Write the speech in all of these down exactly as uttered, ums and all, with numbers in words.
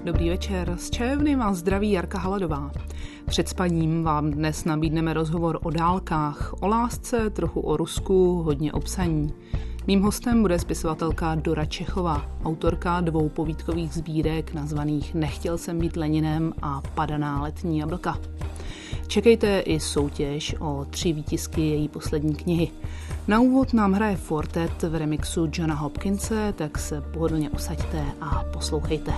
Dobrý večer, z čajovny vás zdraví Jarka Haladová. Před spaním vám dnes nabídneme rozhovor o dálkách, o lásce, trochu o Rusku, hodně o psaní. Mým hostem bude spisovatelka Dora Čechová, autorka dvou povídkových sbírek nazvaných Nechtěl jsem být Leninem a Padaná letní jablka. Čekejte i soutěž o tři výtisky její poslední knihy. Na úvod nám hraje Fortet v remixu Johna Hopkinse, tak se pohodlně usaďte a poslouchejte.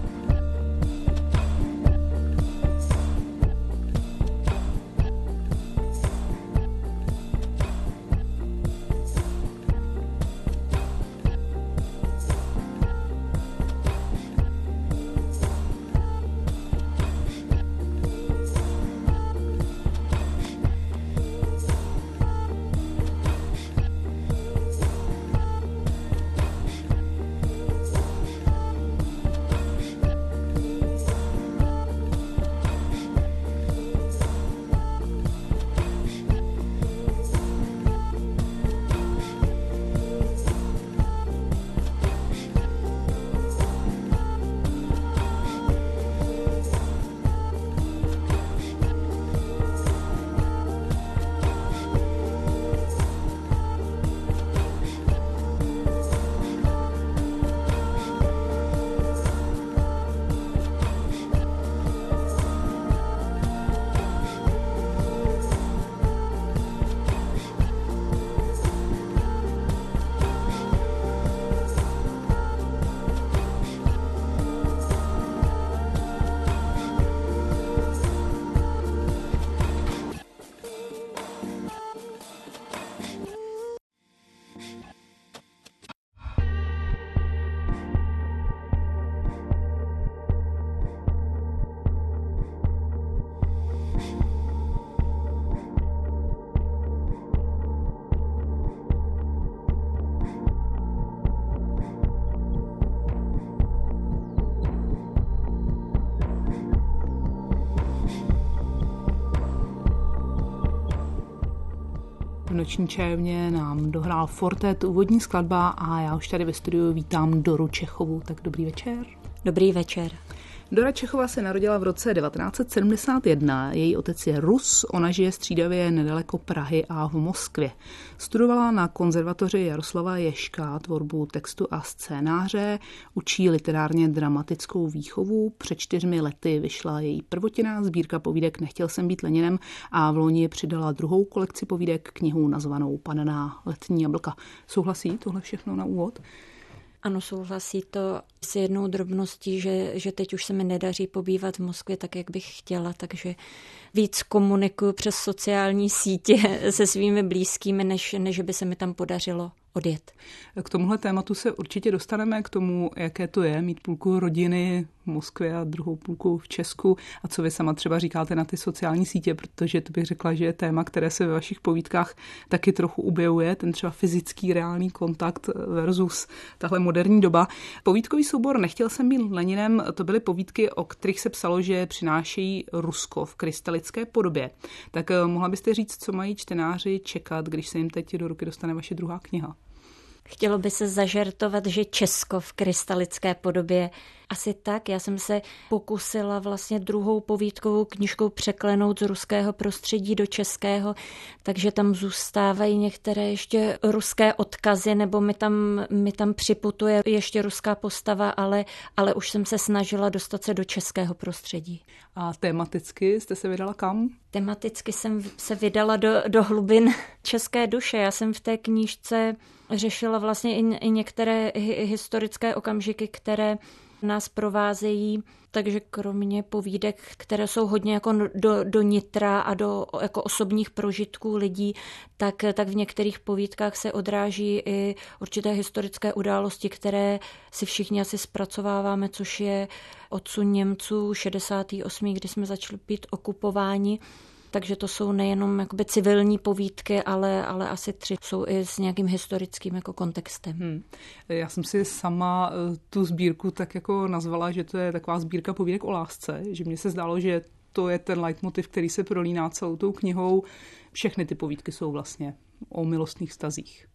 V noční čajovně nám dohrál Fortet úvodní skladba a já už tady ve studiu vítám Doru Čechovu. Tak dobrý večer. Dobrý večer. Dora Čechová se narodila v roce devatenáct set sedmdesát jedna. Její otec je Rus, ona žije střídavě nedaleko Prahy a v Moskvě. Studovala na konzervatoři Jaroslava Ježka tvorbu textu a scénáře, učí literárně dramatickou výchovu. Před čtyřmi lety vyšla její prvotinná sbírka povídek Nechtěl jsem být Leninem a v loni přidala druhou kolekci povídek, knihu nazvanou Padaná letní jablka. Souhlasí tohle všechno na úvod? Ano, souhlasí to s jednou drobností, že, že teď už se mi nedaří pobývat v Moskvě tak, jak bych chtěla, takže víc komunikuju přes sociální sítě se svými blízkými, než, než by se mi tam podařilo odjet. K tomuhle tématu se určitě dostaneme, k tomu, jaké to je mít půlku rodiny v Moskvě a druhou půlku v Česku a co vy sama třeba říkáte na ty sociální sítě, protože to bych řekla, že je téma, které se ve vašich povídkách taky trochu objevuje, ten třeba fyzický reálný kontakt versus tahle moderní doba. Povídkový soubor Nechtěl jsem být Leninem, to byly povídky, o kterých se psalo, že přinášejí Rusko v krystalické podobě. Tak mohla byste říct, co mají čtenáři čekat, když se jim teď do ruky dostane vaše druhá kniha? Chtělo by se zažertovat, že Česko v krystalické podobě. Asi tak, já jsem se pokusila vlastně druhou povídkovou knížkou překlenout z ruského prostředí do českého, takže tam zůstávají některé ještě ruské odkazy, nebo mi tam, mi tam připutuje ještě ruská postava, ale, ale už jsem se snažila dostat se do českého prostředí. A tematicky jste se vydala kam? Tematicky jsem se vydala do, do hlubin české duše. Já jsem v té knížce řešila vlastně i, i některé historické okamžiky, které nás provázejí, takže kromě povídek, které jsou hodně jako do, do nitra a do jako osobních prožitků lidí, tak, tak v některých povídkách se odráží i určité historické události, které si všichni asi zpracováváme, což je odsun Němců šedesátého osmého kdy jsme začali být okupováni. Takže to jsou nejenom jakoby civilní povídky, ale, ale asi tři jsou i s nějakým historickým jako kontextem. Hmm. Já jsem si sama tu sbírku tak jako nazvala, že to je taková sbírka povídek o lásce, že mně se zdálo, že to je ten leitmotiv, který se prolíná celou tou knihou. Všechny ty povídky jsou vlastně o milostných vztazích.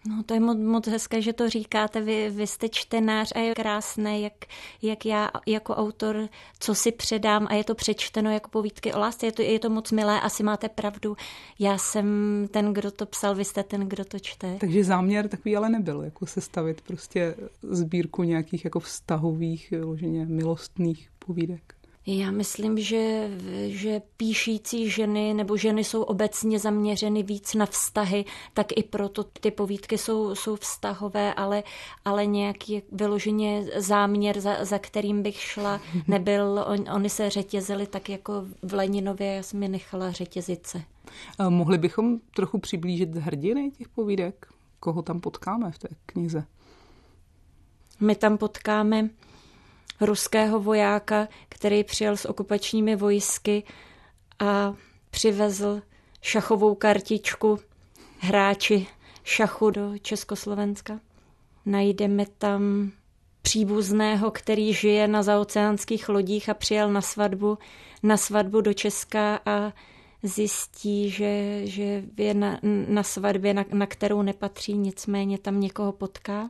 No to je moc, moc hezké, že to říkáte. Vy, vy jste čtenář a je krásné, jak, jak já jako autor, co si předám a je to přečteno jako povídky o lásce. Je to, je to moc milé, asi máte pravdu. Já jsem ten, kdo to psal, vy jste ten, kdo to čte. Takže záměr takový ale nebyl, jako sestavit prostě sbírku nějakých jako vztahových, vyloženě milostných povídek. Já myslím, že, že píšící ženy nebo ženy jsou obecně zaměřeny víc na vztahy, tak i proto ty povídky jsou, jsou vztahové, ale, ale nějaký vyloženě záměr, za, za kterým bych šla, nebyl. On, oni se řetězili tak jako v Leninově, já jsem je nechala řetězit se. A mohli bychom trochu přiblížit hrdiny těch povídek? Koho tam potkáme v té knize? My tam potkáme ruského vojáka, který přijel s okupačními vojsky a přivezl šachovou kartičku hráči šachu do Československa. Najdeme tam příbuzného, který žije na zaoceánských lodích a přijel na svatbu, na svatbu do Česka a zjistí, že, že je na, na svatbě, na, na kterou nepatří, nicméně tam někoho potká.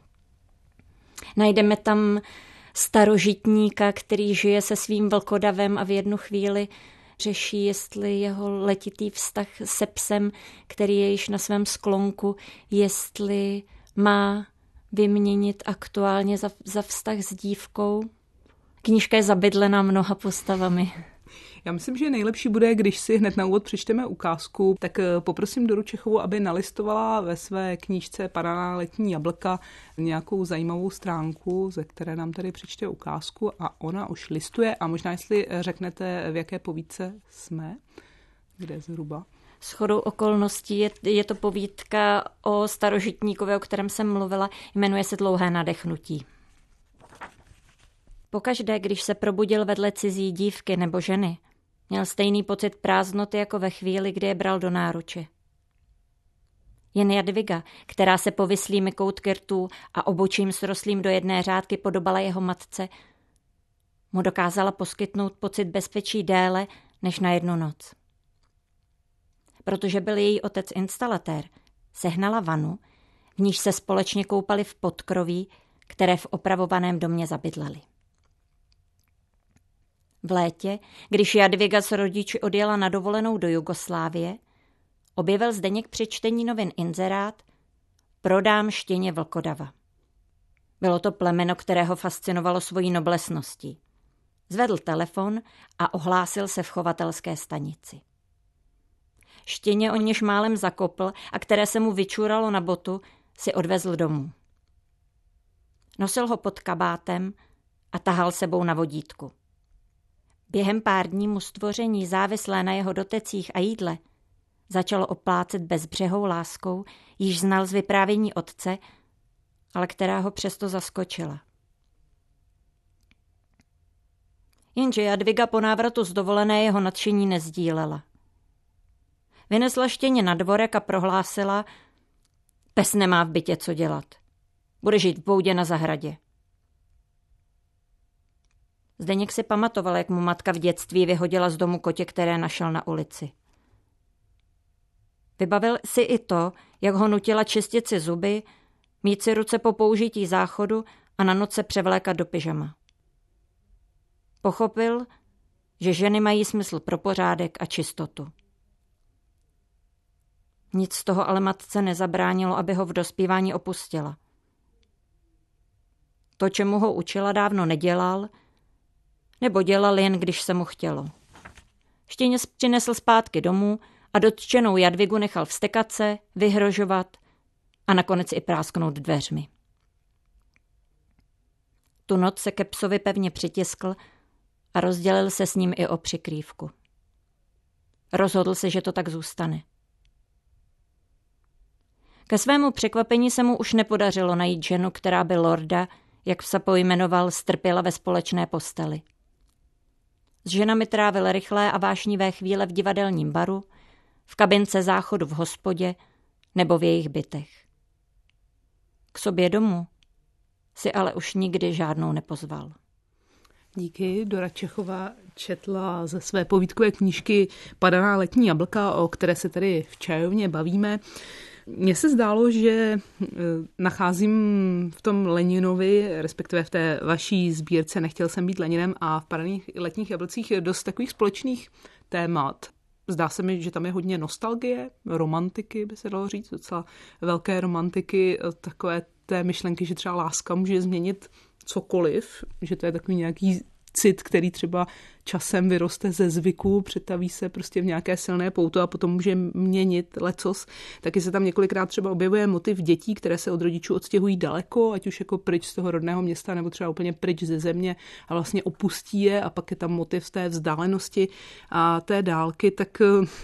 Najdeme tam starožitníka, který žije se svým vlkodavem a v jednu chvíli řeší, jestli jeho letitý vztah se psem, který je již na svém sklonku, jestli má vyměnit aktuálně za, za vztah s dívkou. Knížka je zabydlená mnoha postavami. Já myslím, že nejlepší bude, když si hned na úvod přečteme ukázku, tak poprosím Doru Čechovou, aby nalistovala ve své knížce Padaná letní jablka nějakou zajímavou stránku, ze které nám tady přečte ukázku a ona už listuje a možná jestli řeknete, v jaké povídce jsme, kde zhruba. Shodou okolností je, je to povídka o starožitníkovi, o kterém jsem mluvila, jmenuje se Dlouhé nadechnutí. Pokaždé, když se probudil vedle cizí dívky nebo ženy, měl stejný pocit prázdnoty jako ve chvíli, kdy je bral do náruče. Jen Jadviga, která se povislými koutky rtů a obočím srostlým do jedné řádky podobala jeho matce, mu dokázala poskytnout pocit bezpečí déle než na jednu noc. Protože byl její otec instalatér, sehnala vanu, v níž se společně koupali v podkroví, které v opravovaném domě zabydleli. V létě, když Jadviga s rodiči odjela na dovolenou do Jugoslávie, objevil Zdeněk při čtení novin inzerát Prodám štěně vlkodava. Bylo to plemeno, které ho fascinovalo svojí noblesností. Zvedl telefon a ohlásil se v chovatelské stanici. Štěně, o něž málem zakopl a které se mu vyčuralo na botu, si odvezl domů. Nosil ho pod kabátem a tahal sebou na vodítku. Během pár dní mu stvoření závislé na jeho dotecích a jídle začalo oplácet bezbřehou láskou, již znal z vyprávění otce, ale která ho přesto zaskočila. Jenže Jadviga po návratu z dovolené jeho nadšení nezdílela. Vynesla štěně na dvorek a prohlásila: pes nemá v bytě co dělat. Bude žít v boudě na zahradě. Zdeněk si pamatoval, jak mu matka v dětství vyhodila z domu kotě, které našel na ulici. Vybavil si i to, jak ho nutila čistit si zuby, mít si ruce po použití záchodu a na noc se převlékat do pyžama. Pochopil, že ženy mají smysl pro pořádek a čistotu. Nic z toho ale matce nezabránilo, aby ho v dospívání opustila. To, čemu ho učila, dávno nedělal, nebo dělal jen, když se mu chtělo. Štěně přinesl zpátky domů a dotčenou Jadvigu nechal vztekat se, vyhrožovat a nakonec i prásknout dveřmi. Tu noc se ke psovi pevně přitiskl a rozdělil se s ním i o přikrývku. Rozhodl se, že to tak zůstane. Ke svému překvapení se mu už nepodařilo najít ženu, která by lorda, jak se pojmenoval, strpěla ve společné posteli. S ženami trávil rychlé a vášnivé chvíle v divadelním baru, v kabince záchodu v hospodě nebo v jejich bytech. K sobě domů si ale už nikdy žádnou nepozval. Díky. Dora Čechová četla ze své povídkové knížky Padaná letní jablka, o které se tady v čajovně bavíme. Mně se zdálo, že nacházím v tom Leninovi, respektive v té vaší sbírce Nechtěl jsem být Leninem a v Paraných letních jablcích dost takových společných témat. Zdá se mi, že tam je hodně nostalgie, romantiky, by se dalo říct, docela velké romantiky, takové té myšlenky, že třeba láska může změnit cokoliv, že to je takový nějaký cit, který třeba časem vyroste ze zvyku, přetaví se prostě v nějaké silné pouto a potom může měnit lecos. Taky se tam několikrát třeba objevuje motiv dětí, které se od rodičů odstěhují daleko, ať už jako pryč z toho rodného města nebo třeba úplně pryč ze země a vlastně opustí je a pak je tam motiv té vzdálenosti a té dálky, tak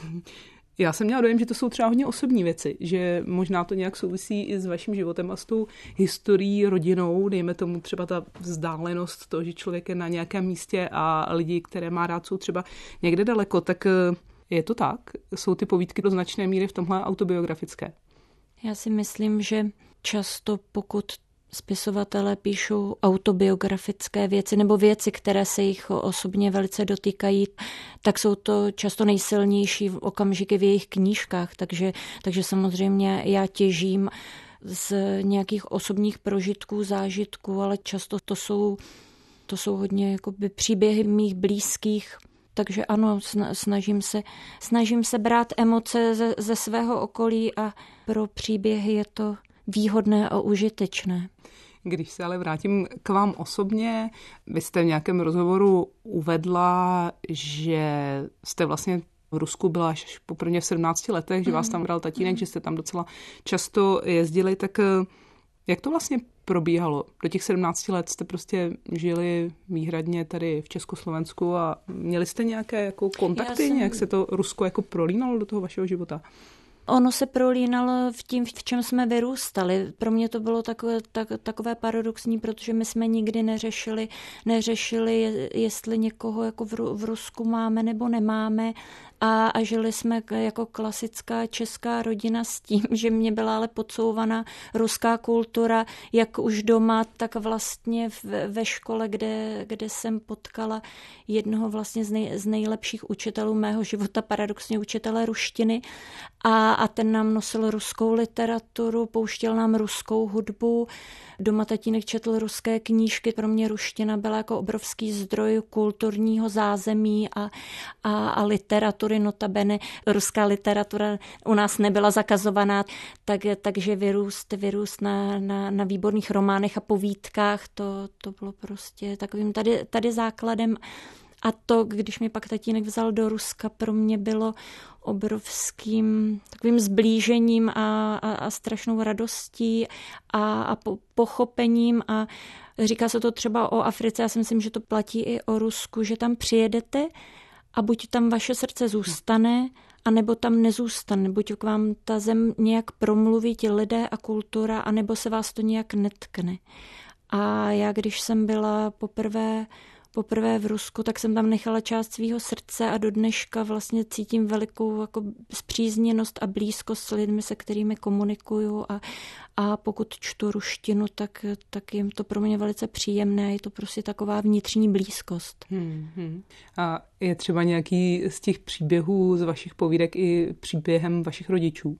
já jsem měla dojem, že to jsou třeba hodně osobní věci, že možná to nějak souvisí i s vaším životem a s tou historií rodinou, dejme tomu třeba ta vzdálenost, to, že člověk je na nějakém místě a lidi, které má rád, jsou třeba někde daleko, tak je to tak? Jsou ty povídky do značné míry v tomhle autobiografické? Já si myslím, že často pokud spisovatelé píšou autobiografické věci nebo věci, které se jich osobně velice dotýkají, tak jsou to často nejsilnější okamžiky v jejich knížkách. Takže, takže samozřejmě já těžím z nějakých osobních prožitků, zážitků, ale často to jsou, to jsou hodně jakoby příběhy mých blízkých. Takže ano, snažím se, snažím se brát emoce ze, ze svého okolí a pro příběhy je to výhodné a užitečné. Když se ale vrátím k vám osobně, vy jste v nějakém rozhovoru uvedla, že jste vlastně v Rusku byla až poprvé v sedmnácti letech, že vás tam bral tatínek, že jste tam docela často jezdili, tak jak to vlastně probíhalo? Do těch sedmnácti let jste prostě žili výhradně tady v Československu a měli jste nějaké jako kontakty, jsem... nějak se to Rusko jako prolínalo do toho vašeho života? Ono se prolínalo v tím, v čem jsme vyrůstali. Pro mě to bylo takové, tak, takové paradoxní, protože my jsme nikdy neřešili, neřešili jestli někoho jako v, v Rusku máme nebo nemáme. A, a žili jsme jako klasická česká rodina s tím, že mě byla ale podsouvaná ruská kultura, jak už doma, tak vlastně v, ve škole, kde, kde jsem potkala jednoho vlastně z, nej, z nejlepších učitelů mého života, paradoxně učitele ruštiny. A, a ten nám nosil ruskou literaturu, pouštěl nám ruskou hudbu. Doma tatínek četl ruské knížky. Pro mě ruština byla jako obrovský zdroj kulturního zázemí a, a, a literatury. Notabene ruská literatura u nás nebyla zakazovaná, tak, takže vyrůst, vyrůst na, na, na výborných románech a povídkách, to, to bylo prostě takovým tady, tady základem. A to, když mě pak tatínek vzal do Ruska, pro mě bylo obrovským takovým zblížením a, a, a strašnou radostí a, a po, pochopením a říká se to třeba o Africe, já si myslím, že to platí i o Rusku, že tam přijedete a buď tam vaše srdce zůstane, anebo tam nezůstane, buď k vám ta zem nějak promluví, ti lidé a kultura, anebo se vás to nějak netkne. A já, když jsem byla poprvé Poprvé v Rusku, tak jsem tam nechala část svého srdce a do dneška vlastně cítím velikou jako spřízněnost a blízkost s lidmi, se kterými komunikuju a, a pokud čtu ruštinu, tak, tak je to pro mě velice příjemné, je to prostě taková vnitřní blízkost. Hmm, hmm. A je třeba nějaký z těch příběhů z vašich povídek i příběhem vašich rodičů?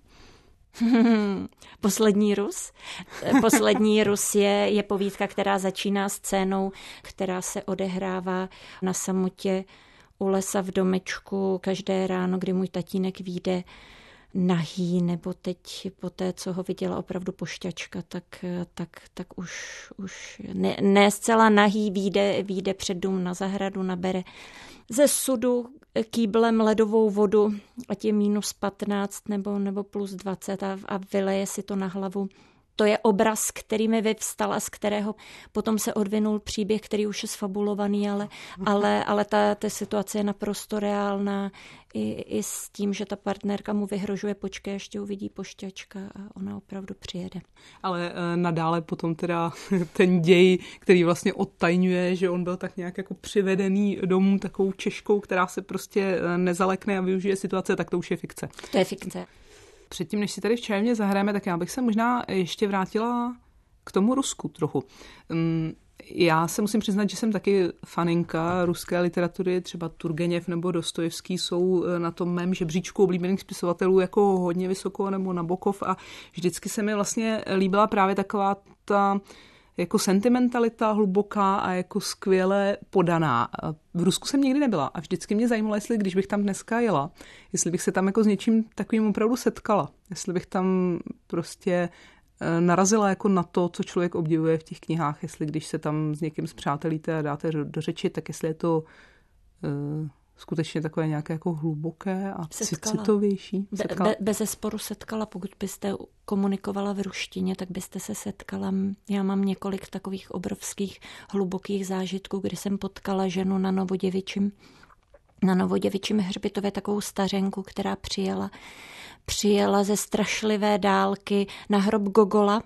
Poslední Rus. Poslední Rus je, je povídka, která začíná scénou, která se odehrává na samotě u lesa v domečku každé ráno, kdy můj tatínek vyjde nahý, nebo teď po té, co ho viděla opravdu pošťačka, tak, tak, tak už, už ne, ne zcela nahý vyjde, vyjde před dům na zahradu, nabere ze sudu kýblem ledovou vodu, ať je minus patnáct nebo, nebo plus dvacet a, a vyleje si to na hlavu. To je obraz, který mi vyvstal a z kterého potom se odvinul příběh, který už je sfabulovaný, ale, ale, ale ta, ta situace je naprosto reálná i, i s tím, že ta partnerka mu vyhrožuje, počkej, ještě uvidí pošťačka a ona opravdu přijede. Ale e, nadále potom teda ten děj, který vlastně odtajňuje, že on byl tak nějak jako přivedený domů takovou Češkou, která se prostě nezalekne a využije situace, tak to už je fikce. To je fikce. Předtím, než si tady v čajovně zahrajeme, tak já bych se možná ještě vrátila k tomu Rusku trochu. Já se musím přiznat, že jsem taky faninka ruské literatury, třeba Turgeněv nebo Dostojevský jsou na tom mém žebříčku oblíbených spisovatelů jako hodně vysoko, nebo Nabokov, a vždycky se mi vlastně líbila právě taková ta jako sentimentalita hluboká a jako skvěle podaná. V Rusku jsem nikdy nebyla a vždycky mě zajímalo, jestli když bych tam dneska jela, jestli bych se tam jako s něčím takovým opravdu setkala, jestli bych tam prostě narazila jako na to, co člověk obdivuje v těch knihách, jestli když se tam s někým zpřátelíte a dáte do řeči, tak jestli je to uh, skutečně takové nějaké jako hluboké a setkala. Citovější. Setkala. Be, be, bezesporu setkala, pokud byste komunikovala v ruštině, tak byste se setkala. Já mám několik takových obrovských hlubokých zážitků, kdy jsem potkala ženu na Novoděvičím, na Novoděvičím hřbitově, takovou stařenku, která přijela přijela ze strašlivé dálky na hrob Gogola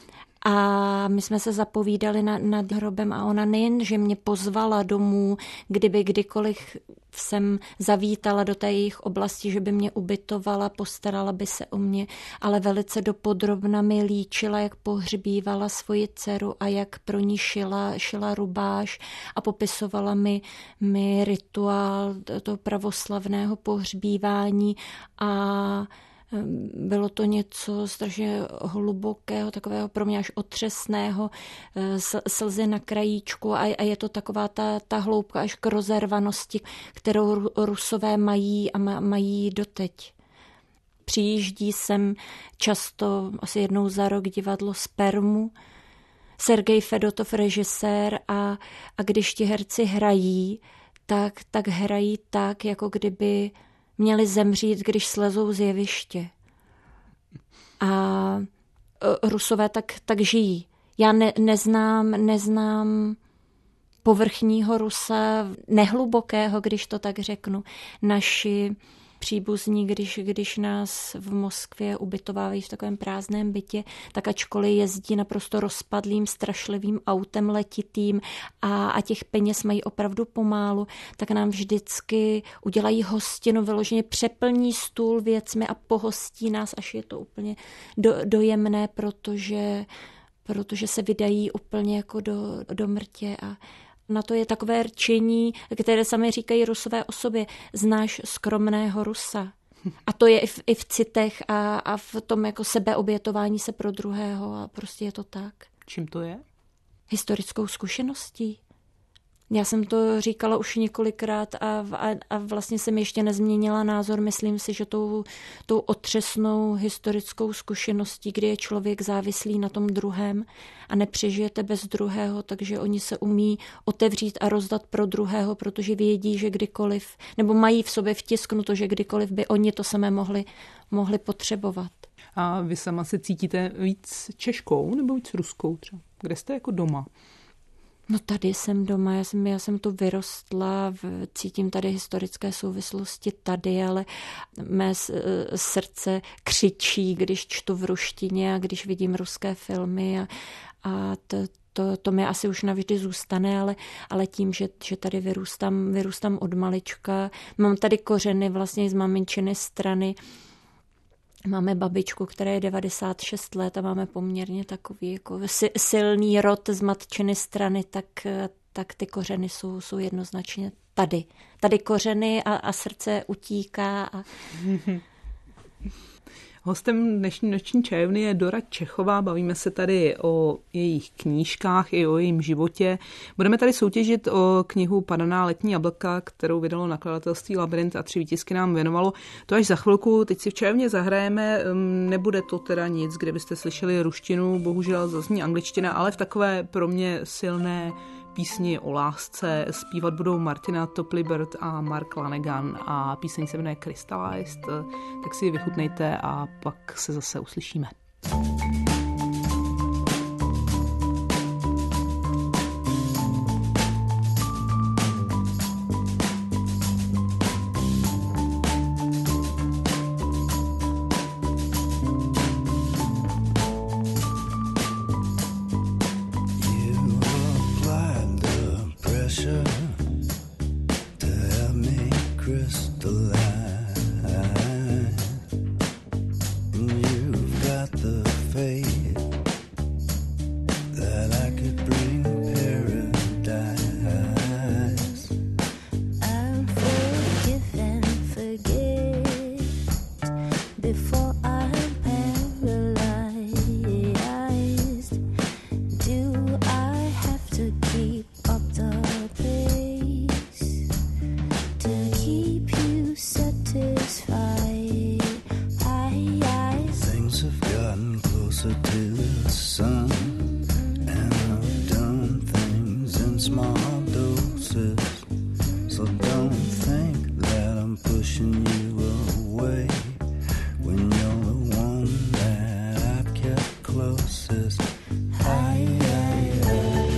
a my jsme se zapovídali nad, nad hrobem a ona nejen, že mě pozvala domů, kdyby kdykoliv jsem zavítala do té jejich oblasti, že by mě ubytovala, postarala by se o mě, ale velice dopodrobna mi líčila, jak pohřbívala svoji dceru a jak pro ní šila, šila rubáš a popisovala mi, mi rituál toho pravoslavného pohřbívání a bylo to něco strašně hlubokého, takového pro mě až otřesného, slzy na krajíčku a, a je to taková ta, ta hloubka až k rozervanosti, kterou Rusové mají a mají doteď. Přijíždí sem často, asi jednou za rok, divadlo Spermu, Sergej Fedotov režisér a, a když ti herci hrají, tak, tak hrají tak, jako kdyby měli zemřít, když slezou z jeviště. A Rusové tak, tak žijí. Já ne, neznám, neznám povrchního Rusa, nehlubokého, když to tak řeknu. Naši příbuzní, když, když nás v Moskvě ubytovávají v takovém prázdném bytě, tak ačkoliv jezdí naprosto rozpadlým, strašlivým autem letitým a, a těch peněz mají opravdu pomálu, tak nám vždycky udělají hostinu, vyloženě přeplní stůl věcmi a pohostí nás, až je to úplně do, dojemné, protože, protože se vydají úplně jako do, do mrtě a na to je takové rčení, které sami říkají Rusové o sobě. Znáš skromného Rusa. A to je i v, i v citech a, a v tom jako sebeobětování se pro druhého a prostě je to tak. Čím to je? Historickou zkušeností. Já jsem to říkala už několikrát a, a, a vlastně jsem ještě nezměnila názor. Myslím si, že tou, tou otřesnou historickou zkušeností, kdy je člověk závislý na tom druhém a nepřežijete bez druhého, takže oni se umí otevřít a rozdat pro druhého, protože vědí, že kdykoliv, nebo mají v sobě vtisknuto, že kdykoliv by oni to samé mohli, mohli potřebovat. A vy sama se cítíte víc Češkou nebo víc Ruskou třeba? Kde jste jako doma? No tady jsem doma, já jsem, já jsem tu vyrostla, cítím tady historické souvislosti tady, ale mé srdce křičí, když čtu v ruštině a když vidím ruské filmy a, a to, to, to mi asi už navždy zůstane, ale, ale tím, že, že tady vyrůstám, vyrůstám od malička, mám tady kořeny vlastně z maminčiny strany. Máme babičku, která je devadesát šest let a máme poměrně takový jako silný rod z matčiny strany, tak, tak ty kořeny jsou, jsou jednoznačně tady. Tady kořeny a, a srdce utíká. A... Hostem dnešní noční čajovny je Dora Čechová. Bavíme se tady o jejich knížkách i o jejím životě. Budeme tady soutěžit o knihu Padaná letní jablka, kterou vydalo nakladatelství Labyrint a tři výtisky nám věnovalo. To až za chvilku. Teď si v čajovně zahrajeme. Nebude to teda nic, kde byste slyšeli ruštinu, bohužel zazní angličtina, ale v takové pro mě silné písni o lásce. Zpívat budou Martina Topley-Bird a Mark Lanegan a píseň se jmenuje Crystallized, tak si ji vychutnejte a pak se zase uslyšíme. That I could bring paradise. So don't think that I'm pushing you away when you're the one that I've kept closest. I, I, I.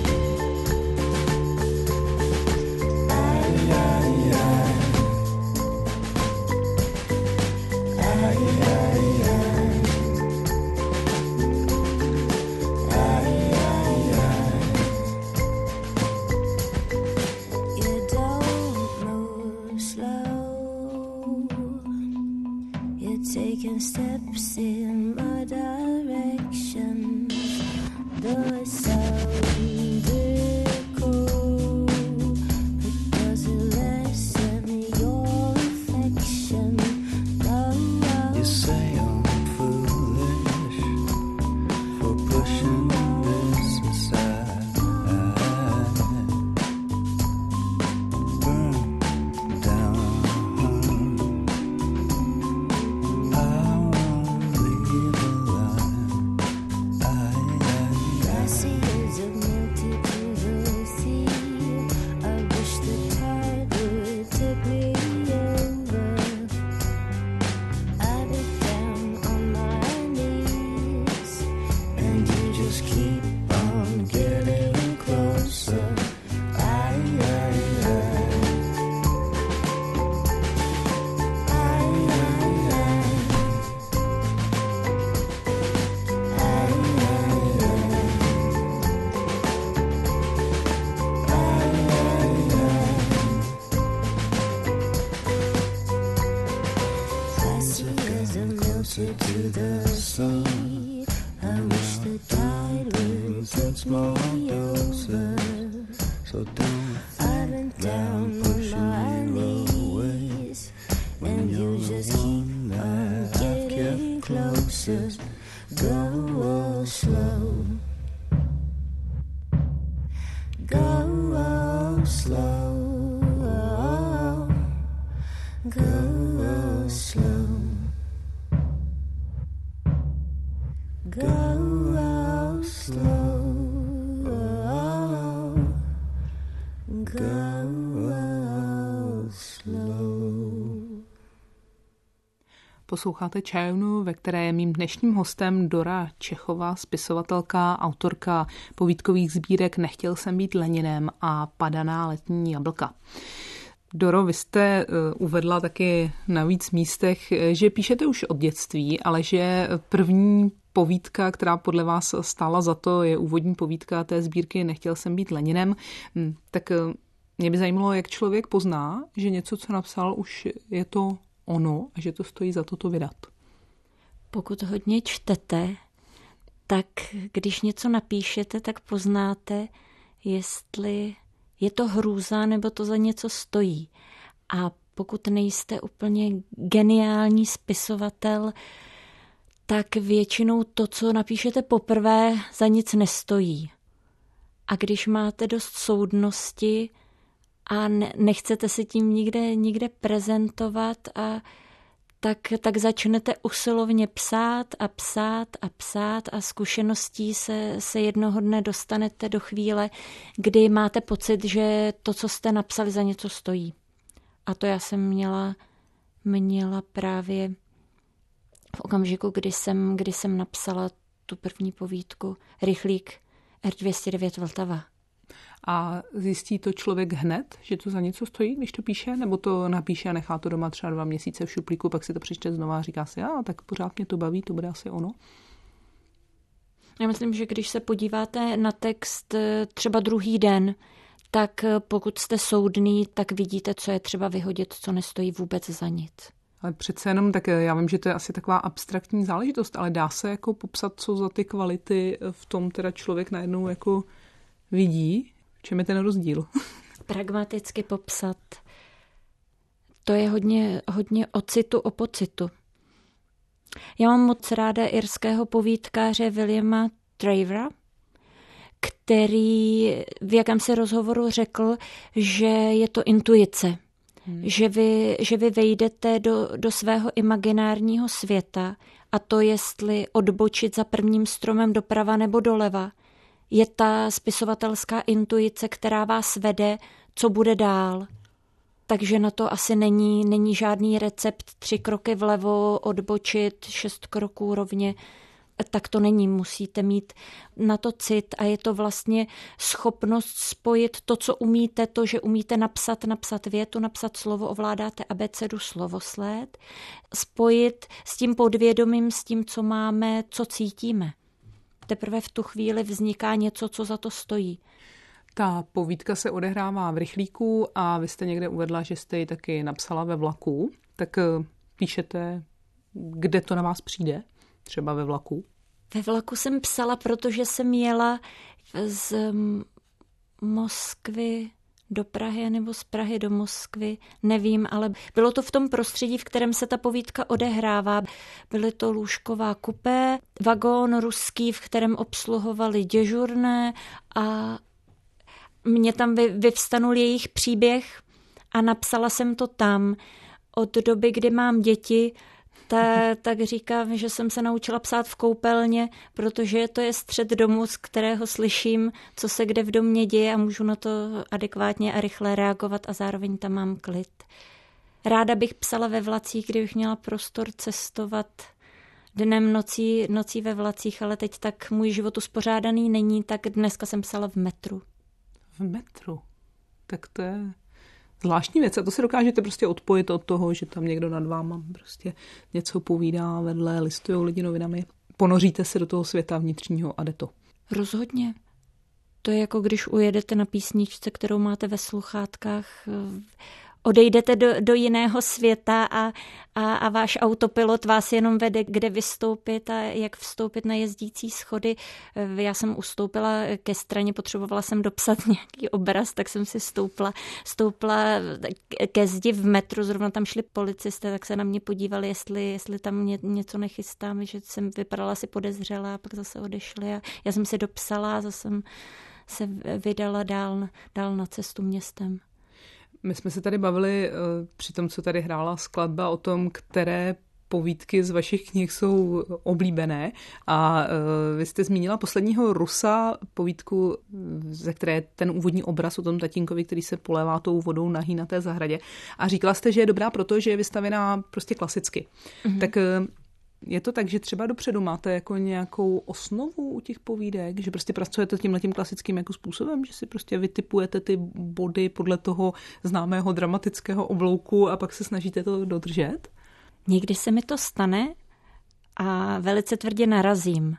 Taking steps in my direction, though it sounded cold, it doesn't lessen your affection. No, no. You say I'm foolish for pushing this aside. Burn down our home. I won't leave alive. I, I, I see there's a melted to the sea. I wish the tide would take me over. I've been down on my knees, and you just keep on getting closer. I, I, I. I, I, I see as I'm melted to the sea. I wish the tide would take me over. so don't I've been down on my knees, and you just keep on getting closer. Go slow, go slow, go slow, go slow, go slow. Posloucháte Čajovnu, ve které je mým dnešním hostem Dora Čechová, spisovatelka, autorka povídkových sbírek Nechtěl jsem být Leninem a Padaná letní jablka. Doro, vy jste uvedla taky na víc místech, že píšete už od dětství, ale že první povídka, která podle vás stála za to, je úvodní povídka té sbírky Nechtěl jsem být Leninem. Tak mě by zajímalo, jak člověk pozná, že něco, co napsal, už je to ono a že to stojí za to to vydat. Pokud hodně čtete, tak když něco napíšete, tak poznáte, jestli je to hrůza nebo to za něco stojí. A pokud nejste úplně geniální spisovatel, tak většinou to, co napíšete poprvé, za nic nestojí. A když máte dost soudnosti a ne, nechcete se tím nikde, nikde prezentovat, a tak, tak začnete usilovně psát a psát a psát a zkušeností se, se jednoho dne dostanete do chvíle, kdy máte pocit, že to, co jste napsali, za něco stojí. A to já jsem měla, měla právě v okamžiku, kdy jsem, kdy jsem napsala tu první povídku Rychlík R dvě stě devět Vltava. A zjistí to člověk hned, že to za něco stojí, když to píše, nebo to napíše a nechá to doma třeba dva měsíce v šuplíku, pak si to přečte znova a říká si, a tak pořád mě to baví, to bude asi ono? Já myslím, že když se podíváte na text třeba druhý den, tak pokud jste soudný, tak vidíte, co je třeba vyhodit, co nestojí vůbec za nic. Ale přece jenom, tak já vím, že to je asi taková abstraktní záležitost, ale dá se jako popsat, co za ty kvality v tom teda člověk najednou jako vidí? V čem je ten rozdíl? Pragmaticky popsat. To je hodně, hodně o citu, o pocitu. Já mám moc ráda irského povídkáře Williama Travera, který v jakémsi rozhovoru řekl, že je to intuice. Hmm. Že, vy, že vy vejdete do, do svého imaginárního světa a to, jestli odbočit za prvním stromem doprava nebo doleva, je ta spisovatelská intuice, která vás vede, co bude dál. takže na to asi není, není žádný recept tři kroky vlevo, odbočit, šest kroků rovně. Tak to není, musíte mít na to cit a je to vlastně schopnost spojit to, co umíte, to, že umíte napsat, napsat větu, napsat slovo, ovládáte abecedu slovosled, spojit s tím podvědomím, s tím, co máme, co cítíme. Teprve v tu chvíli vzniká něco, co za to stojí. Ta povídka se odehrává v rychlíku a vy jste někde uvedla, že jste ji taky napsala ve vlaku. Tak píšete, kde to na vás přijde? Třeba ve vlaku? Ve vlaku jsem psala, protože jsem jela z Moskvy do Prahy nebo z Prahy do Moskvy, nevím, ale bylo to v tom prostředí, v kterém se ta povídka odehrává. Byly to lůžková kupé, vagón ruský, v kterém obsluhovali děžurné a mě tam vyvstanul jejich příběh a napsala jsem to tam. Od doby, kdy mám děti, Ta, tak říkám, že jsem se naučila psát v koupelně, protože to je střed domu, z kterého slyším, co se kde v domě děje a můžu na to adekvátně a rychle reagovat a zároveň tam mám klid. Ráda bych psala ve vlacích, kdybych měla prostor cestovat dnem, nocí, nocí ve vlacích, ale teď tak můj život uspořádaný není, tak dneska jsem psala v metru. V metru? Tak to je zvláštní věc a to si dokážete prostě odpojit od toho, že tam někdo nad váma prostě něco povídá vedle, listujou lidi novinami. Ponoříte se do toho světa vnitřního a jde to. Rozhodně. To je jako když ujedete na písničce, kterou máte ve sluchátkách, odejdete do, do jiného světa a, a, a váš autopilot vás jenom vede, kde vystoupit a jak vstoupit na jezdící schody. Já jsem ustoupila ke straně, potřebovala jsem dopsat nějaký obraz, tak jsem si stoupla, stoupla ke zdi v metru, zrovna tam šli policisté, tak se na mě podívali, jestli, jestli tam ně, něco nechystám, že jsem vypadala si podezřela a pak zase odešli a já jsem si dopsala a zase jsem se vydala dál, dál na cestu městem. My jsme se tady bavili při tom, co tady hrála skladba, o tom, které povídky z vašich knih jsou oblíbené. A vy jste zmínila posledního Rusa, povídku, ze které ten úvodní obraz o tom tatínkovi, který se polévá tou vodou nahý na té zahradě. A říkala jste, že je dobrá proto, že je vystavěná prostě klasicky. Mm-hmm. Tak je to tak, že třeba dopředu máte jako nějakou osnovu u těch povídek, že prostě pracujete tímhletím klasickým jako způsobem, že si prostě vytipujete ty body podle toho známého dramatického oblouku a pak se snažíte to dodržet? Někdy se mi to stane a velice tvrdě narazím,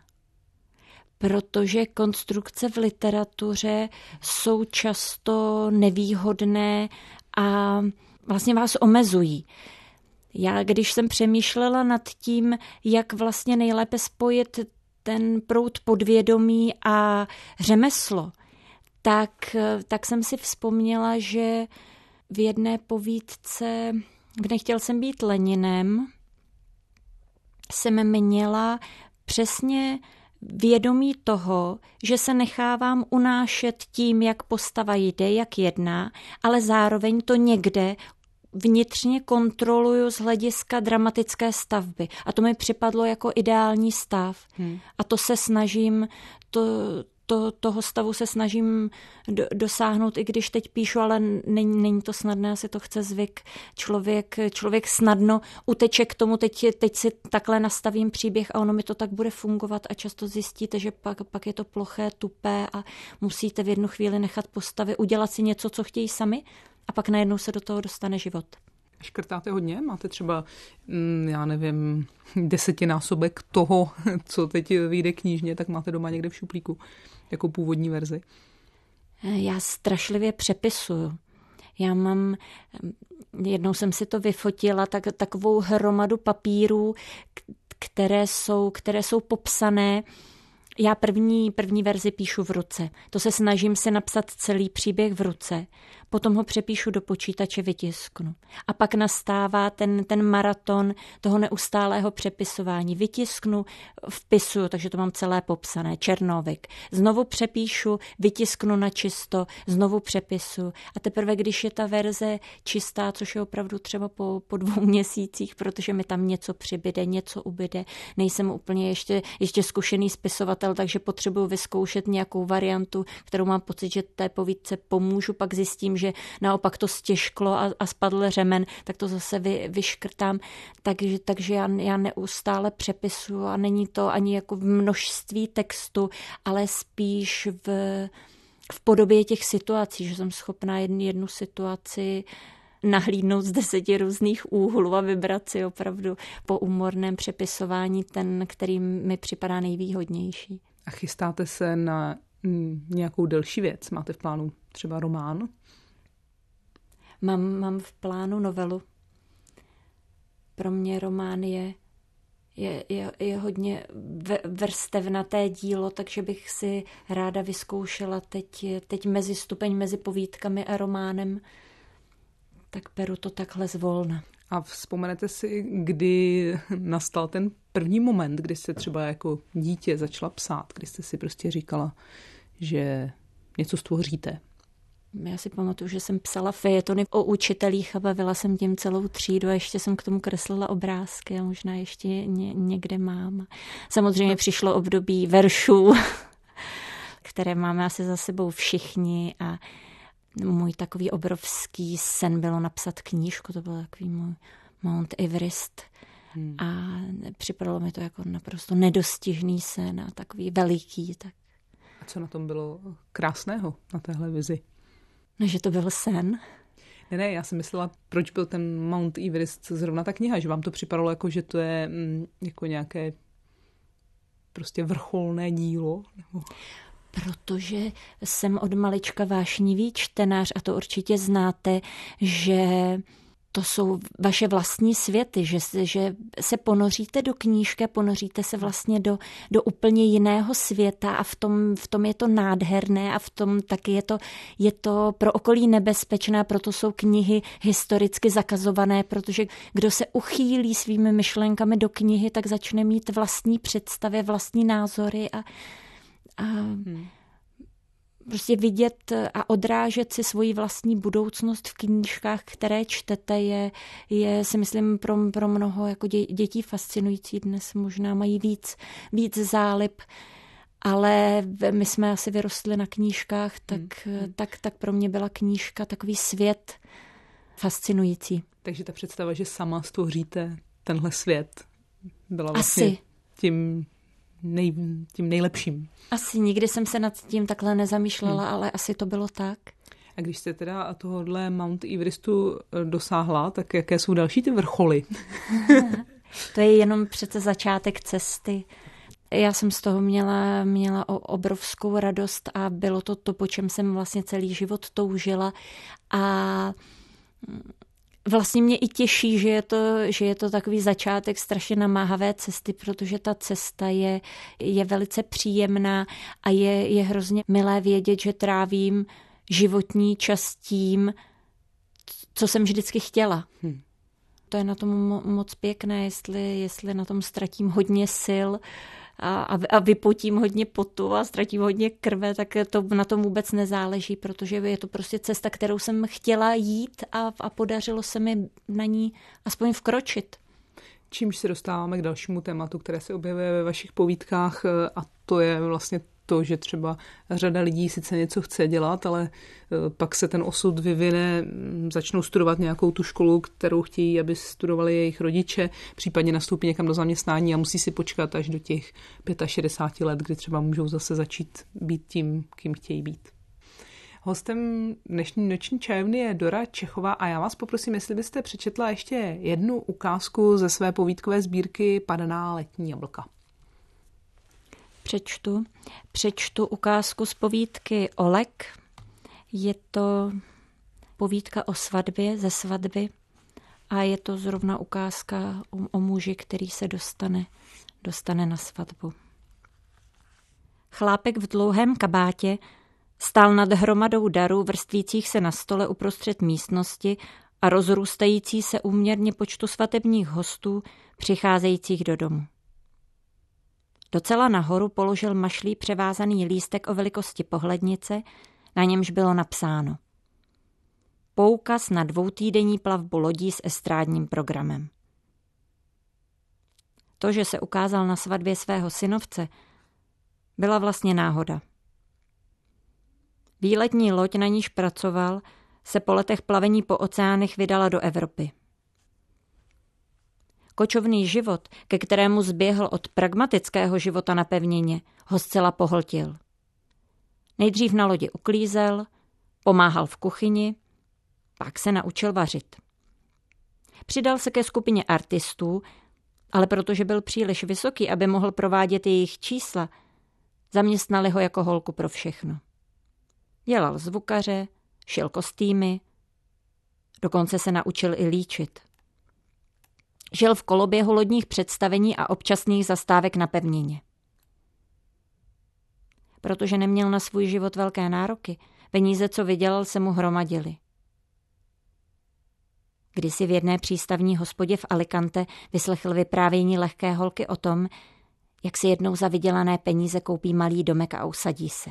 protože konstrukce v literatuře jsou často nevýhodné a vlastně vás omezují. Já, když jsem přemýšlela nad tím, jak vlastně nejlépe spojit ten proud podvědomí a řemeslo, tak, tak jsem si vzpomněla, že v jedné povídce, v Nechtěl jsem být Leninem, jsem měla přesně vědomí toho, že se nechávám unášet tím, jak postava jde, jak jedná, ale zároveň to někde vnitřně kontroluju z hlediska dramatické stavby. A to mi připadlo jako ideální stav. Hmm. A to se snažím, to, to, toho stavu se snažím do, dosáhnout, i když teď píšu, ale není, není to snadné, asi to chce zvyk. Člověk, člověk snadno uteče k tomu, teď, teď si takhle nastavím příběh a ono mi to tak bude fungovat a často zjistíte, že pak, pak je to ploché, tupé a musíte v jednu chvíli nechat postavy, udělat si něco, co chtějí sami, a pak najednou se do toho dostane život. Škrtáte hodně? Máte třeba, já nevím, desetinásobek toho, co teď vyjde knižně, tak máte doma někde v šuplíku jako původní verzi? Já strašlivě přepisuju. Já mám, jednou jsem si to vyfotila, tak, takovou hromadu papírů, které jsou, které jsou popsané. Já první, první verzi píšu v ruce. To se snažím si napsat celý příběh v ruce. Potom ho přepíšu do počítače, vytisknu. A pak nastává ten, ten maraton toho neustálého přepisování. Vytisknu, vpisuju, takže to mám celé popsané, černovyk. Znovu přepíšu, vytisknu na čisto, znovu přepisu. A teprve, když je ta verze čistá, což je opravdu třeba po, po dvou měsících, protože mi tam něco přibyde, něco ubyde. Nejsem úplně ještě, ještě zkušený spisovatel, takže potřebuji vyzkoušet nějakou variantu, kterou mám pocit, že té povídce pomůžu, pak zjistím, že naopak to stěžklo a, a spadl řemen, tak to zase vy, vyškrtám. Takže, takže já, já neustále přepisuju a není to ani jako v množství textu, ale spíš v, v podobě těch situací, že jsem schopná jednu, jednu situaci nahlídnout z deseti různých úhlů a vybrat si opravdu po úmorném přepisování ten, který mi připadá nejvýhodnější. A chystáte se na nějakou delší věc? Máte v plánu třeba román? Mám, mám v plánu novelu. Pro mě román je, je, je, je hodně vrstevnaté dílo, takže bych si ráda vyzkoušela teď, teď mezi stupeň mezi povídkami a románem. Tak beru to takhle zvolna. A vzpomenete si, kdy nastal ten první moment, kdy jste třeba jako dítě začala psát, kdy jste si prostě říkala, že něco stvoříte? Já si pamatuju, že jsem psala fejetony o učitelích a bavila jsem tím celou třídu a ještě jsem k tomu kreslila obrázky a možná ještě ně, někde mám. Samozřejmě přišlo období veršů, které máme asi za sebou všichni a můj takový obrovský sen bylo napsat knížku, to byl takový můj Mount Everest. Hmm. A připadalo mi to jako naprosto nedostižný sen a takový veliký. Tak. A co na tom bylo krásného, na téhle vizi? No, že to byl sen. Ne, ne, já jsem myslela, proč byl ten Mount Everest zrovna ta kniha, že vám to připadalo jako, že to je mm, jako nějaké prostě vrcholné dílo? Nebo... Protože jsem od malička vášnivý čtenář a to určitě znáte, že to jsou vaše vlastní světy, že, že se ponoříte do knížky, ponoříte se vlastně do, do úplně jiného světa a v tom, v tom je to nádherné a v tom taky je to, je to pro okolí nebezpečné a proto jsou knihy historicky zakazované, protože kdo se uchýlí svými myšlenkami do knihy, tak začne mít vlastní představy, vlastní názory a A hmm. prostě vidět a odrážet si svoji vlastní budoucnost v knížkách, které čtete, je, je si myslím pro, pro mnoho jako dě, dětí fascinující. Dnes možná mají víc, víc zálib, ale my jsme asi vyrostli na knížkách, tak, hmm. tak, tak pro mě byla knížka takový svět fascinující. Takže ta představa, že sama stvoříte tenhle svět, byla vlastně asi. tím... Nej, tím nejlepším. Asi nikdy jsem se nad tím takhle nezamýšlela, hmm. ale asi to bylo tak. A když jste teda tohohle Mount Everestu dosáhla, tak jaké jsou další ty vrcholy? To je jenom přece začátek cesty. Já jsem z toho měla, měla obrovskou radost a bylo to to, po čem jsem vlastně celý život toužila. A vlastně mě i těší, že je to, že je to takový začátek strašně namáhavé cesty, protože ta cesta je, je velice příjemná a je, je hrozně milé vědět, že trávím životní čas tím, co jsem vždycky chtěla. Hmm. To je na tom moc pěkné, jestli, jestli na tom ztratím hodně sil a, a vypotím hodně potu a ztratím hodně krve, tak to na tom vůbec nezáleží, protože je to prostě cesta, kterou jsem chtěla jít a, a podařilo se mi na ní aspoň vkročit. Čímž se dostáváme k dalšímu tématu, které se objevuje ve vašich povídkách a to je vlastně to, že třeba řada lidí sice něco chce dělat, ale pak se ten osud vyvine, začnou studovat nějakou tu školu, kterou chtějí, aby studovali jejich rodiče, případně nastoupí někam do zaměstnání a musí si počkat až do těch šedesáti pěti let, kdy třeba můžou zase začít být tím, kým chtějí být. Hostem dnešní noční čajovny je Dora Čechová a já vás poprosím, jestli byste přečetla ještě jednu ukázku ze své povídkové sbírky Padaná letní jablka. Přečtu. Přečtu ukázku z povídky Olek. Je to povídka o svatbě, ze svatby a je to zrovna ukázka o, o muži, který se dostane, dostane na svatbu. Chlápek v dlouhém kabátě stál nad hromadou darů vrstvících se na stole uprostřed místnosti a rozrůstající se úměrně počtu svatebních hostů přicházejících do domu. Docela nahoru položil mašlí převázaný lístek o velikosti pohlednice, na němž bylo napsáno poukaz na dvoutýdenní plavbu lodí s estrádním programem. To, že se ukázal na svatbě svého synovce, byla vlastně náhoda. Výletní loď, na níž pracoval, se po letech plavení po oceánech vydala do Evropy. Kočovný život, ke kterému zběhl od pragmatického života na pevnině, ho zcela pohltil. Nejdřív na lodi uklízel, pomáhal v kuchyni, pak se naučil vařit. Přidal se ke skupině artistů, ale protože byl příliš vysoký, aby mohl provádět jejich čísla, zaměstnali ho jako holku pro všechno. Dělal zvukaře, šil kostýmy, dokonce se naučil i líčit. Žil v koloběhu lodních představení a občasných zastávek na pevnině. Protože neměl na svůj život velké nároky, peníze, co vydělal, se mu hromadily. Kdysi v jedné přístavní hospodě v Alicante vyslechl vyprávění lehké holky o tom, jak si jednou za vydělané peníze koupí malý domek a usadí se.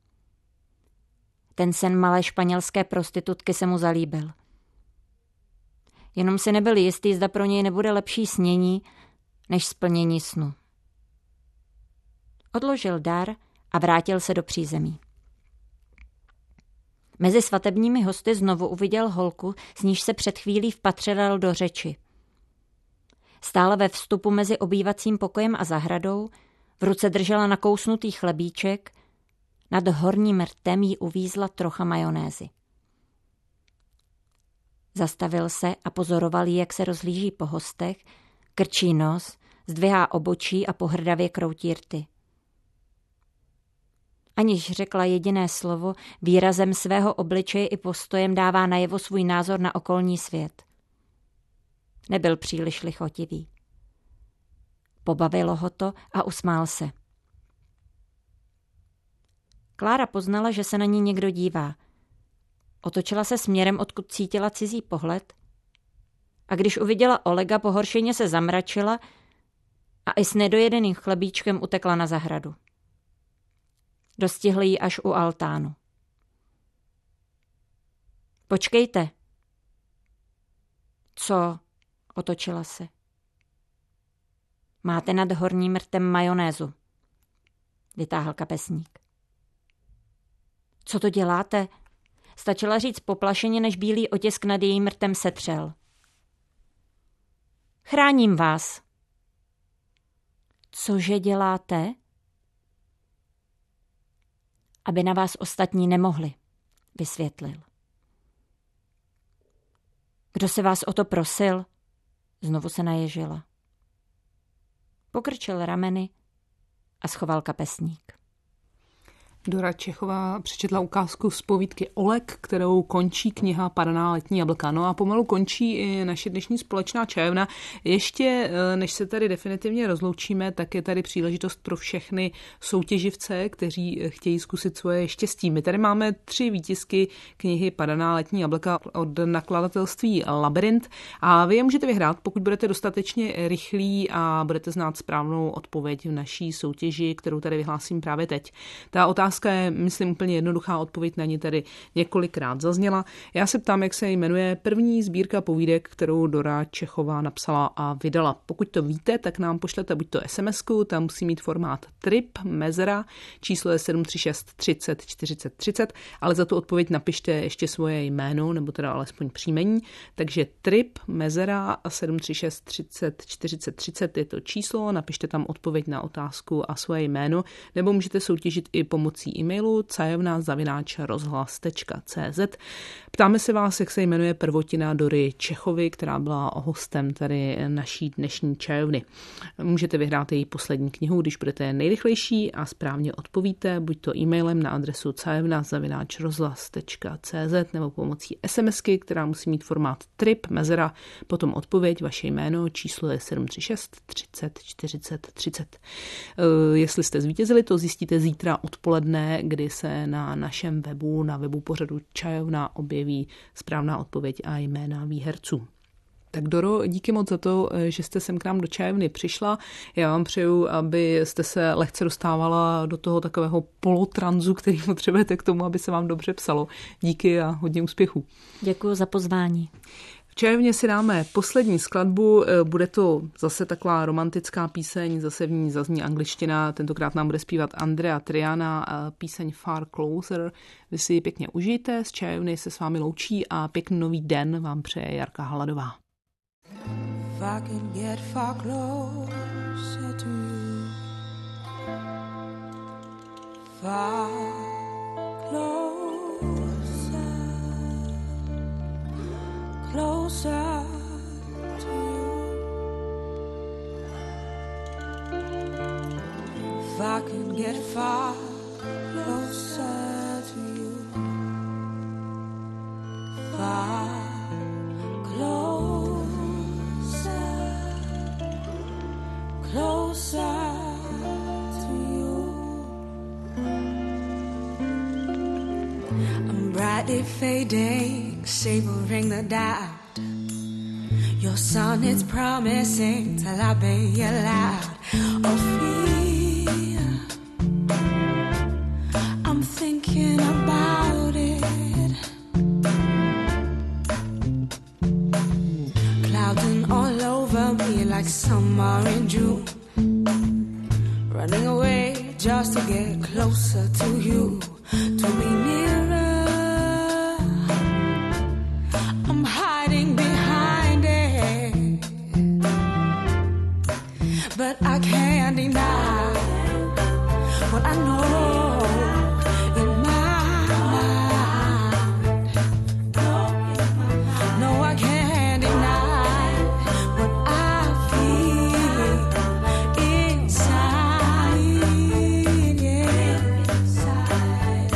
Ten sen malé španělské prostitutky se mu zalíbil. Jenom si nebyl jistý, zda pro něj nebude lepší snění, než splnění snu. Odložil dar a vrátil se do přízemí. Mezi svatebními hosty znovu uviděl holku, s níž se před chvílí vpatřil do řeči. Stála ve vstupu mezi obývacím pokojem a zahradou, v ruce držela nakousnutý chlebíček, nad horním rtem jí uvízla trocha majonézy. Zastavil se a pozoroval jí, jak se rozhlíží po hostech, krčí nos, zdvihá obočí a pohrdavě kroutí rty. Aniž řekla jediné slovo, výrazem svého obličeje i postojem dává najevo svůj názor na okolní svět. Nebyl příliš lichotivý. Pobavilo ho to a usmál se. Klára poznala, že se na ní někdo dívá. Otočila se směrem, odkud cítila cizí pohled, a když uviděla Olega, pohoršeně se zamračila a i s nedojedeným chlebíčkem utekla na zahradu. Dostihl ji až u altánu. Počkejte. Co? Otočila se. Máte nad horním rtem majonézu. Vytáhl kapesník. Co to děláte? Stačila říct poplašeně, než bílý otisk nad jejím rtem setřel. Chráním vás. Cože děláte? Aby na vás ostatní nemohli, vysvětlil. Kdo se vás o to prosil? Znovu se naježila. Pokrčil rameny a schoval kapesník. Dora Čechová přečetla ukázku z povídky Oleg, kterou končí kniha Padaná letní jablka. No a pomalu končí i naše dnešní společná čajovna. Ještě než se tady definitivně rozloučíme, tak je tady příležitost pro všechny soutěživce, kteří chtějí zkusit svoje štěstí. My tady máme tři vítězky knihy Padaná letní jablka od nakladatelství Labyrint a vy je můžete vyhrát, pokud budete dostatečně rychlí a budete znát správnou odpověď v naší soutěži, kterou tady vyhlásím právě teď. Ta otázka je, myslím, úplně jednoduchá, odpověď na ní tady několikrát zazněla. Já se ptám, jak se jmenuje první sbírka povídek, kterou Dora Čechová napsala a vydala. Pokud to víte, tak nám pošlete buď to SMSku, tam musí mít formát trip, mezera, číslo je sedm tři šest třicet čtyřicet třicet, ale za tu odpověď napište ještě svoje jméno, nebo teda alespoň příjmení. Takže trip, mezera a sedm tři šest třicet čtyřicet třicet je to číslo, napište tam odpověď na otázku a svoje jméno, nebo můžete soutěžit i pomocí e-mailu cajovna zavináč rozhlas tečka cé zet. Ptáme se vás, jak se jmenuje prvotina Dory Čechovy, která byla hostem tady naší dnešní čajovny. Můžete vyhrát její poslední knihu, když budete nejrychlejší a správně odpovíte, buď to e-mailem na adresu cajovna zavináč rozhlas tečka cé zet nebo pomocí SMSky, která musí mít formát trip, mezera, potom odpověď, vaše jméno, číslo je sedm tři šest třicet čtyřicet třicet. Jestli jste zvítězili, to zjistíte zítra odpoledne, kdy se na našem webu, na webu pořadu Čajovna objeví správná odpověď a jména výherců. Tak Doro, díky moc za to, že jste sem k nám do čajovny přišla. Já vám přeju, abyste se lehce dostávala do toho takového polotranzu, který potřebujete k tomu, aby se vám dobře psalo. Díky a hodně úspěchů. Děkuji za pozvání. čajovně si dáme poslední skladbu, bude to zase taková romantická píseň, zase v ní zazní angličtina, tentokrát nám bude zpívat Andrea Triana, píseň Far Closer. Vy si ji pěkně užijte, z čajovny se s vámi loučí a pěkný nový den vám přeje Jarka Haladová. If I could get far closer to you, far closer, closer to you. If I could get far closer to you, far closer, closer to you. I'm brightly fading, savoring the doubt. Your sun is promising till I be allowed. Oh, fear, I'm thinking about it. Clouding all over me like summer in June. Running away just to get closer to you, to be nearer. I'm hiding behind it, but I can't deny what I know in my mind. No, I can't deny what I feel inside, yeah, inside.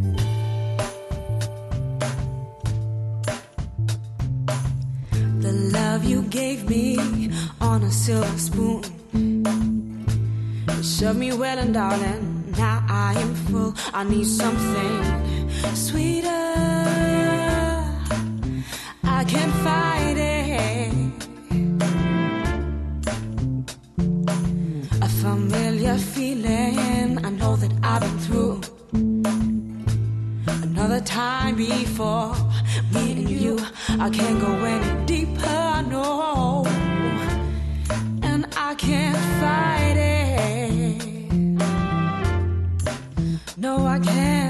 The love you gave me on a silver spoon, you served me well, and darling, now I am full. I need something sweeter. I can't fight it. A familiar feeling I know that I've been through. Another time before me and you. I can't go any deeper, no, and I can't fight it. No, I can't.